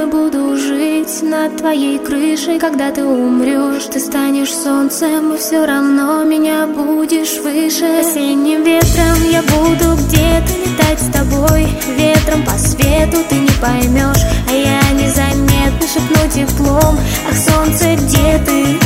буду жить над твоей крышей. Когда ты умрешь, ты станешь солнцем, и все равно меня будешь выше. Осенним ветром я буду где-то летать с тобой. Ветром по свету ты не поймешь, а я незаметно шепну теплом. Ах, солнце, где ты?